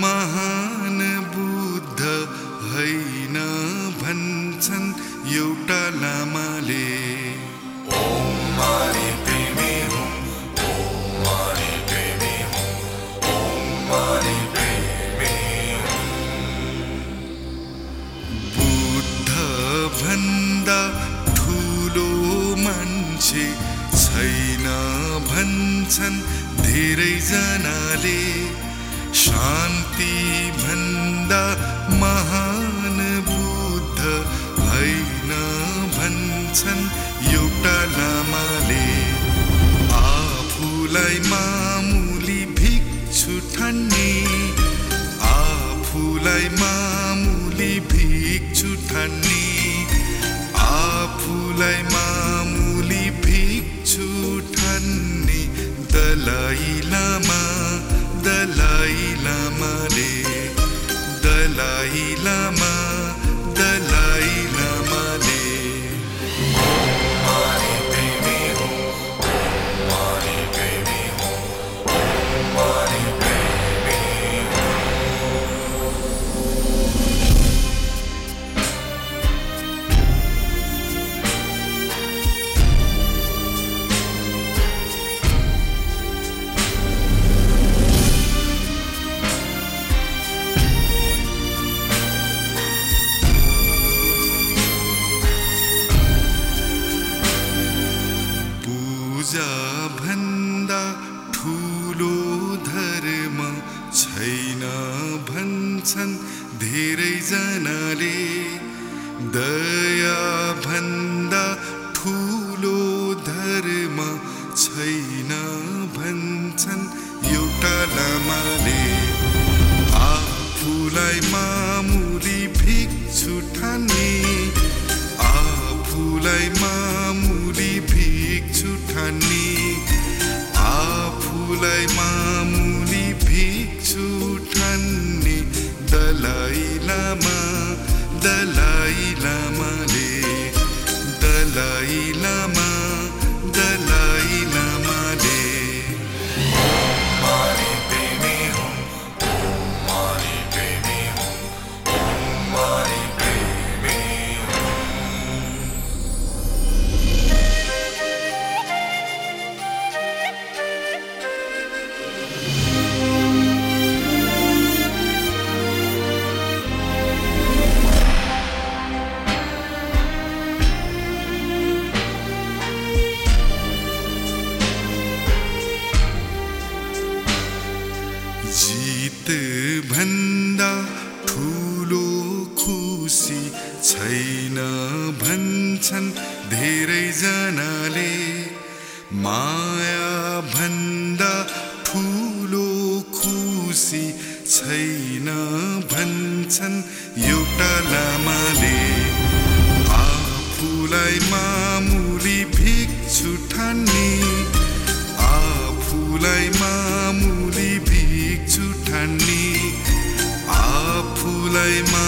महान बुद्ध हैन भन्छन् एउटा लामाले। ओम माने प्रेमी हूँ, ओम माने प्रेमी हूँ, ओम माने प्रेमी हूँ। बुद्ध भन्दा ठुलो मान्छे छैन भन्छन् धेरै जनाले। शान्ति भन्दा महान बुद्ध हैन भन्छन् एउटा लामाले। आफूलाई मामुली भिक्षु ठान्ने, आफूलाई मामुली भिक्षु ठान्ने, आफूलाई मामुली भिक्षु ठान्ने दलाई लामा, दलाई लामाले। दलाई लामा, दलाई लामाले। ओम माने प्रेमी हूँ, ओम माने प्रेमी हूँ, ओम माने प्रेमी हूँ। पूजा भन्दा ठुलो धर्म छैन भन्छन् धेरै जनाले। दया भन्दा ठुलो धर्म छैन भन्छन् एउटा लामाले। आफूलाई मामुली भिक्षु ठान्ने, आफूलाई मामुली भिक्षु ठान्ने, आफूलाई मामुली भिक्षु ठान्ने दलाई लामा, दलाई लामाले। दलाई लामा, दलाई लामाले। ओम माने प्रेमी हूँ, ओम माने प्रेमी हूँ, ओम माने प्रेमी हूँ। जीत भन्दा ठुलो खुसी छैन भन्छन् धेरै जनाले। माया भन्दा ठुलो खुसी छैन भन्छन् एउटा लामाले। आफूलाई मामुली भिक्षु ठान्ने, आफूलाई मामुली भिक्षु ठान्ने, आफूलाई